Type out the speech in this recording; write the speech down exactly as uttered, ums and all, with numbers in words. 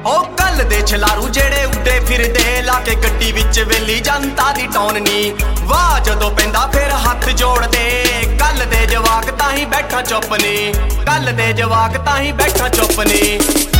ओ कल दे छलारू जेड़े उड्डे फिरदे लाके गड्डी विच वेली जनता दी टौन नी वाह जदों पैंदा फिर हथ जोड़दे कल दे जवाक ताहीं बैठा चुप नी कल दे जवाक ताहीं बैठा चुप नी।